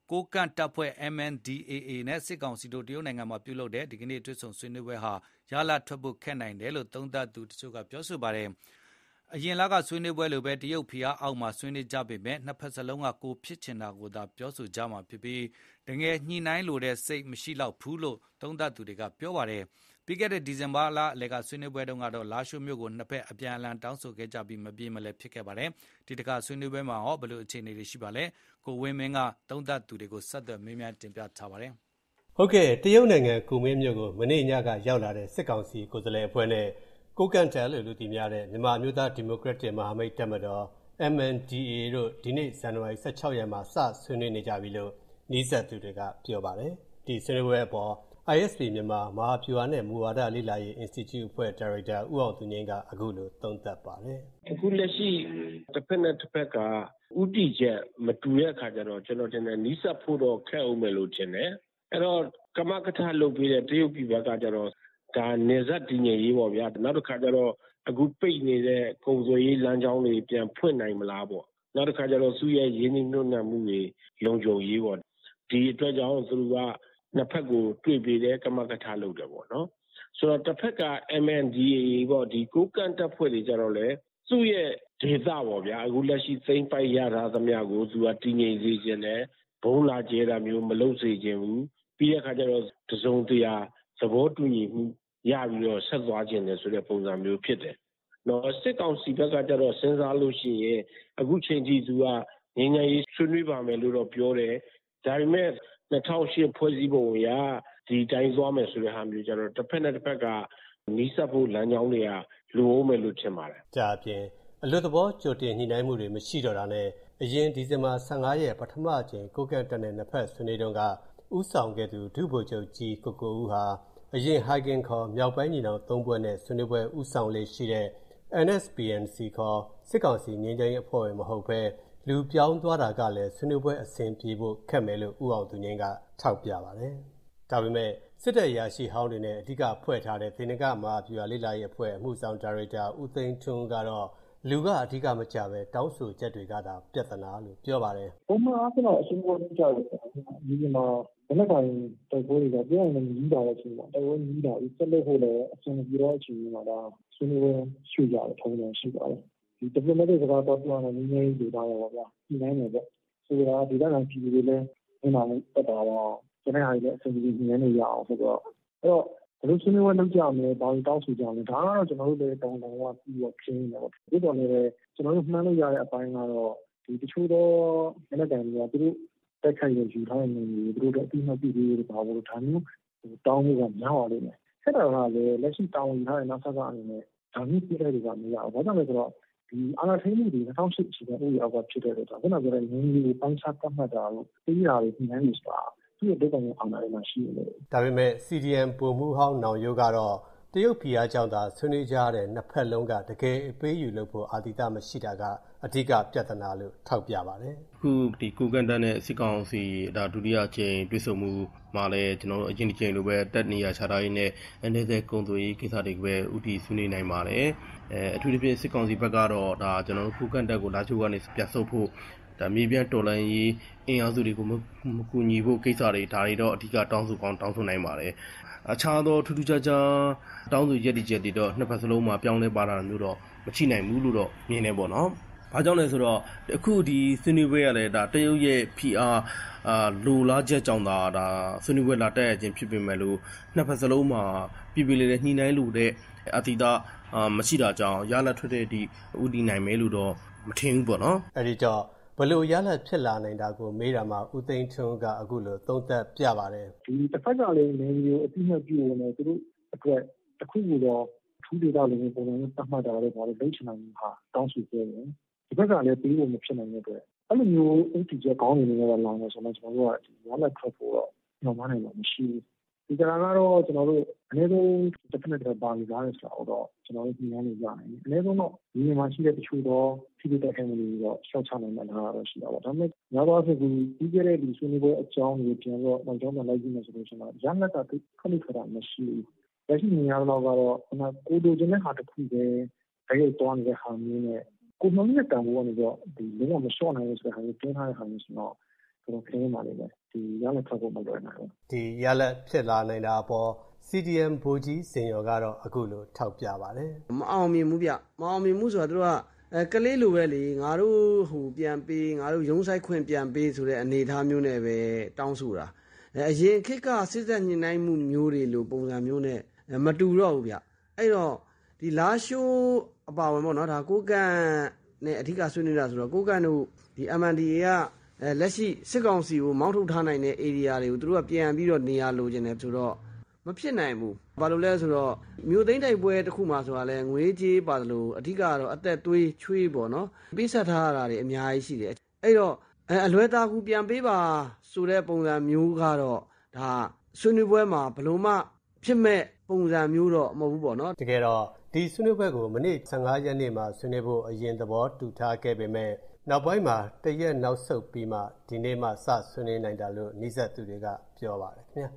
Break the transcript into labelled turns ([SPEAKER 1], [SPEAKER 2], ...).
[SPEAKER 1] ကိုးကန့်တပ်ဖွဲ့ MNDAA နဲ့စစ်ကောင်စီတို့တရုတ်နိုင်ငံမှာပြုလုပ်တဲ့ဒီကနေ့တွေ့ဆုံဆွေးနွေးပွဲဟာရလဒ်ထွက်ဖို့ခက်နိုင်တယ်လို့သုံးသပ်သူတချို့ကပြောဆိုပါတယ်။အရင်လကဆွေးနွေးပွဲလိုပဲတရုတ်ဖိအားအောက်မှာဆွေးနွေးကြပေမဲ့နှစ်ဖက်စလုံးကကိုဖြစ်ချင်တာကိုသာပြောဆိုကြမှာဖြစ်ပြီးတကယ်ညှိနှိုင်းလိုတဲ့စိတ်မရှိလောက်ဘူးလို့သုံးသပ်သူတွေကပြောပါတယ်။ပြီးခဲ့တဲ့ဒီဇင်ဘာလအလယ်ကဆွေးနွေးပွဲတုန်းကတော့လာရှိုးမြို့ကိုနှစ်ဖက်အပြန်အလှန်တောင်းဆိုခဲ့ကြပြီးမပြေမလည်ဖြစ်ခဲ့ပါတယ်။ဒီတခါဆွေးနွေးပွဲမှာဘယ်လိုအခြေအနေတွေရှိပါလဲ။ကိုဝင်းမင်းကသုံးသပ်သူတွေကိုဆက်သွယ်မေးမြန်းတင်ပြထားပါတယ်
[SPEAKER 2] ။ဟုတ်ကဲ့တရုတ်နိုင်ငံကူမင်းမြို့ကိုမနေ့ညကရောက်လာတဲ့စစ်ကောင်စီကိုယ်စားလှယ်အဖွဲ့နဲ့ကိုကန့်တယ်လို့လူသိများတဲ့မြန်မာမျိုးသားဒီမိုကရက်တစ်မဟာမိတ်တပ်မတော် MNDAA တို့ဒီနေ့ဇန်နဝါရီ16ရက်မှာစဆွေးနွေးနေကြပြီလို့နှီးဆက်သူတွေကပြောပါတယ်။ဒီဆွေးနွေးပွဲအပေါ် ISP မြန်မာမဟာဗျူဟာနဲ့မူဝါဒလေ့လာရေး Institute အဖွဲ့ဒါရိုက်တာဦးအောင်သူငိမ့်ကအခုလိုသုံးသပ်ပါတယ်
[SPEAKER 3] ။အခုလက်ရှိတစ်ဖက်နဲ့တစ်ဖက်ကဥတီချက်မတူတဲ့အခါကျတော့ကျွန်တော်ထင်တယ်နီးစပ်ဖို့တော့ခက်အောင်မယ်လို့ထင်တယ်။အဲ့တော့ကမကထလုပ်ပြီးတဲ့တရုတ်ပြည်ဘက်ကကျတော့ဒါနေဆက်တည်ငြိမ်ရေးပေါ့ဗျာ။နောက်တစ်ခါကျတော့အခုပိတ်နေတဲ့ကုန်သွယ်ရေးလမ်းကြောင်းတွေပြန်ဖွင့်နိုင်မလားပေါ့။နောက်တစ်ခါကျတော့သူ့ရဲ့ရင်းနှီးမြှုပ်နှံမှုတွေလုံခြုံရေးပေါ့။ဒီအတွက်ကြောင့်သူကနှစ်ဖက်ကိုတွေ့ပြီးတဲ့ကမကထလုပ်တယ်ပေါ့နော်ဆိုတော့တစ်ဖက်က MNDAA ပေါ့ဒီကိုကန့်တပ်ဖွဲ့တွေကြတော့လေသူ့ရဲ့ဒေသပေါ့ဗျာအခုလက်ရှိသိမ်းပိုက်ရထားသမျှကိုသူကတည်ငြိမ်စေခြင်းနဲ့ဘုံလာကျဲတာမျိုးမလုပ်စေခြင်းဘူးပြီးတဲ့အခါကျတော့တစုံတရာသဘောတူညီမှုရပြီးတော့ဆက်သွားခြင်းနဲ့ဆိုတဲ့ပုံစံမျိုးဖြစ်တယ်နော်စစ်ကောင်စီဘက်ကကျတော့စဉ်းစားလို့ရှိရင်အခုချိန်ထိသူကငြိမ်းချမ်းရေးဆွေးနွေးပါမယ်လို့တော့ပြောတယ်ဒါပေမဲ့2008ဖွဲ့စည်းပုံအရဒီတိုင်းသွားမယ်ဆိုတဲ့ဟာမျိုးကြတော့တစ်ဖက်နဲ့တစ်ဖက်ကနီးစပ်ဖို့လမ်းကြောင်းတွေကလိုအောင်မယ်လို့ထင်ပါတယ်
[SPEAKER 2] ။ကြာပြင်အလွတ်သဘောကြိုတင်ညှိနှိုင်းမှုတွေမရှိတော့တာနဲ့အရင်ဒီဇင်ဘာ15ရက်ပထမအကြိမ်ကိုကန့်တက်တဲ့နှစ်ဖက်ဆွေးနွေးတုန်းကဥဆောင်ခဲ့သူဒုဗိုလ်ချုပ်ကြီးကိုဦးဟာအရင်ဟိုင်ဂင်ခေါ်မြောက်ပိုင်းညီနောင်၃ဘွဲ့နဲ့ဆွေးနွေးပွဲဥဆောင်လေးရှိတဲ့ NSPNC ခေါ်စစ်ကောင်စီငြိမ်းချမ်းရေးအဖွဲ့ဝင်မဟုတ်ဘဲလူပြောင်းသွားတာကလည်းဆွေးနွေးပွဲအဆင်ပြေဖို့ခက်မယ်လို့ဦးအောင်သူငိမ့်ကထောက်ပြပါတယ်။ဒါပေမဲ့စစ်တပ်ရာရှိဟောင်းတွေနဲ့အဓိကဖွဲ့ထားတဲ့ဒေနကမဟာဗျူဟာလေ့လာရေးအဖွဲ့အမှုဆောင်ဒါရိုက်တာဦးသိန်းထွန်းကတော့လူကအဓိကမကြပဲတောင်းဆိုချက်တွေကသာပြဿနာလို့ပြောပါတယ်
[SPEAKER 4] ။ပုံမှန်အားဖြင့်တော့အရှင်းပေါ်ကြတယ်။ဒီမှာဘယ်နဲ့တိုင်းတိုက်ပွဲတွေကပြောင်းနေကြီးတာလည်းရှိတယ်။တိုက်ပွဲကြီးတာဒီဆက်လက်ဖို့လည်းအဆင်ပြေတော့အချိန်မှာဒါဆွေးနွေးပွဲရွှေ့ကြတယ်ထုံးတယ်ရှိပါတယ်။ဒီ diplomatic စကားတော့ပြောရရင်ငြိမ်းချမ်းရေးဒေသရောပါဗျာ။ဒီနိုင်နေပေါ့။ဆိုတာဒီကနိုင်ငံပြည်တွေလည်းနေမှာတက်တာတော့ကျွန်တော်ဟာလည်းအဆင်ပြေနေနေရအောင်ဆိုတော့အဲ့တော့ဘယ်လိုဆွေးနွေးပွဲလုပ်ကြမလဲဘာလို့တောင်းဆိုကြမလဲဒါကတော့ကျွန်တော်တို့လည်းတောင်းကပြီးတော့ခင်းနေပေါ့ဒီတော့လည်းကျွန်တော်တို့မှန်းလို့ရတဲ့အပိုင်းကတော့ဒီတချို့သောလက်ကန်တွေကသူတို့တက်ခိုင်ရယူထားတဲ့နေတွေသူတို့အတိအမှတ်ပြုပြီးတော့ဘာလို့ဒါမျိုးတောင်းမှုကများပါလိမ့်မယ်ဆက်တာကလည်းလက်ရှိတောင်းယူထားတဲ့နောက်ဆက်ကအနေနဲ့ဒါမျိုးပြည့်တဲ့တွေကမရအောင်ဘာကြောင့်လဲဆိုတော့ဒီအာဏာထိန်းမှုတွေ2008အခြေခံဥပဒေအောက်ကဖြစ်တဲ့တော့ခုနကပြောတဲ့ငင်းကြီးကိုပိုင်းခြားတတ်မှတ်တာလို့သိရတွေညှိနှိုင်းနေဆိုတာသူ့ရဲ့ဒုက္ခနဲ့အာဏာတွေမှာရှိနေတယ်
[SPEAKER 2] ဒါပေမဲ့ CDM ပုံမှုဟောင်းနောင်ရိုးကတော့တရုတ်ပြည်အားကြောင့်သာဆွေးနွေးကြတဲ့နှစ်ဖက်လုံးကတကယ်အပေးယူလုပ်ဖို့အာတိတမရှိတာကအဓိကပြဿနာလို့ထောက်ပြပါတယ်
[SPEAKER 5] အခုဒီကိုကန်တန်နဲ့စစ်ကောင်စီဒါဒုတိယအကြိမ်တွေ့ဆုံမှုမှာလည်းကျွန်တော်တို့အရင်တစ်ကြိမ်လိုပဲတက်နေရခြားထားရင်းနဲ့အနေနဲ့ကုံသွေးကိစ္စတွေကိုပဲဥတီဆွေးနွေးနိုင်ပါတယ်အထူးသဖြင့်စစ်ကောင်စီဘက်ကတော့ဒါကျွန်တော်တို့ကိုကန်တက်ကိုလာချိုကနေပြန်ဆုတ်ဖို့ဒါမြေပြန်တော်လန်ရေးအင်အားစုတွေကိုမကူညီဖို့ကိစ္စတွေဒါတွေတော့အဓိကတောင်းဆိုကောင်းတောင်းဆိုနိုင်ပါတယ်အခြားသောထူးထူးခြားခြားတောင်းဆိုရည်တည်ချက်တွေတော့နှစ်ဖက်စလုံးမှာပြောင်းလဲပါတာမျိုးတော့မရှိနိုင်ဘူးလို့တော့မြင်နေပေါ့နော်။ဘာကြောင့်လဲဆိုတော့အခုဒီဆွေးနွေးပွဲရလဲဒါတရုတ်ရဲ့ PR လိုလားချက်ကြောင့်ဒါဆွေးနွေးပွဲလာတက်ရခြင်းဖြစ်ပေမဲ့လို့နှစ်ဖက်စလုံးမှာပြည်ပြည်လေးညှိနှိုင်းလို့တဲ့အတိအကျမရှိတာကြောင့်ရလထွက်တဲ့ဒီဥတီနိုင်မယ်လို့တော့မထင်ဘူးပေါ့နော်
[SPEAKER 2] ။အဲဒီတော့ဘလို့ရလဖြစ်လာနိုင်တာကိုမေးတာမှာဦးသိန်းထွန်းကအခုလိုသုံးသပ်ပြပါတယ်
[SPEAKER 4] ဒီတစ်ဖက်ကလည်းနေမျိုးအတိအမှတ်ပြုနေသူတို့အတွက်တစ်ခုခုတော့ထူးဒေတာလည်းပုံစံမျိုးသတ်မှတ်တာလည်းဘာလို့လုပ်ချင်နိုင်မှာတောင်းဆိုကြတယ်ဒီဘက်ကလည်းပြီးဖို့မဖြစ်နိုင်တဲ့အတွက်အဲ့လိုမျိုးအထူးချက်ကောင်းနေနေတာလောင်းနေဆိုတော့ကျွန်တော်တို့ကရလထွက်ဖို့တော့ညှော်မှန်းနိုင်မှာမရှိဘူးဒီကရာကတော့ကျွန်တော်တို့အနည်းဆုံးတစ်ဖက်နဲ့တစ်ဖက်ပါလို့ရတယ်ဆိုတော့ကျွန်တော်တို့ညှိနှိုင်းလို့ရနိုင်တယ်အနည်းဆုံးတော့ဒီနေရာမှာရှိတဲ့တချို့တော့ဖိဖိတက်ခိုင်းမှုတွေတော့ရှော့ချနိုင်မှာတော့ရှိတာပေါ့ဒါပေမဲ့များသောအားဖြင့်ဒီပြီးခဲ့တဲ့ဒီဆွေးနွေးပွဲအကြောင်းတွေပြန်တော့နောက်ကျောင်းမှာလိုက်ကြည့်မယ်ဆိုလို့ရှိရင်ရလက်ကခလိခတာမရှိဘူးလက်ရှိနေရာတော့ကတော့ကိုလိုချင်တဲ့ဟာတစ်ခုပဲတကယ်တောင်းနေတဲ့ဟာမျိုးနဲ့ကိုမင်းနဲ့တန်ဖိုးကနေတော့ဒီလုံးဝမလျှော့နိုင်ဘူးဆိုတဲ့ဟာမျိုးတင်းထားတဲ့ဟာမျိုးဆိုတော့တော်ခဲနေပါလိမ့်မယ်ဒီရလထွက်ဖို့မလွယ်နိုင်ဘူး
[SPEAKER 2] ဒီရလက်ဖြစ်လာနိုင်တာအပေါ် CDM ဗိုလ်ကြီးစင်ရောကတော့အခုလိုထောက်ပြပါတယ်
[SPEAKER 6] မအောင်မြင်ဘူးဗျမအောင်မြင်မှုဆိုတာတို့ကကလေးလိုပဲလေငါတို့ဟိုပြန်ပေးငါတို့ရုံးဆိုင်ခွင့်ပြန်ပေးဆိုတဲ့အနေအထားမျိုးနဲ့ပဲတောင်းဆိုတာအရင်ခေတ်ကစစ်သက်ညှိနှိုင်းမှုမျိုးတွေလိုပုံစံမျိုးနဲ့မတူတော့ဘူးဗျအဲ့တော့ဒီလာရှိုးအပါဝင်ပေါ့နော်ဒါကိုကန့်နဲ့အဓိကဆွေးနွေးတာဆိုတော့ကိုကန့်တို့ဒီ MNDAA ကလက်ရှိစစ်ကောင်စီကိုမောင်းထုတ်ထားနိုင်တဲ့ area တွေကိုသူတို့ကပြန်ပြီးတော့နေရာလိုချင်တယ်ဆိုတော့မဖြစ်နိုင်ဘူးဘာလို့လဲဆိုတော့မြို့သိမ်းတိုက်ပွဲတစ်ခုမှဆိုတာလဲငွေကြေးပါတယ်လို့အဓိကတော့အသက်သွေးချွေးပေါ့နော်ပေးဆက်ထားရတာတွေအများကြီးရှိတယ်အဲ့တော့အလွဲသားကူပြန်ပေးပါဆိုတဲ့ပုံစံမျိုးကတော့ဒါဆွေးနွေးပွဲမှာဘလို့မှဖြစ်မဲ့ပုံစံမျိုးတော့မဟုတ်ဘူးပေါ့နော်
[SPEAKER 2] တကယ်တော့ဒီဆွေးနွေးပွဲကိုမိနစ်15ရက်နေ့မှာဆွေးနွေးဖို့အရင်သဘောတူထားခဲ့ပေမဲ့နောက်ပိုင်းမှာတရက်နောက်ဆုတ်ပြီးမှဒီနေ့မှစဆွေးနွေးနိုင်တာလို့နှိစက်သူတွေကပြောပါတယ်ခင်ဗျာ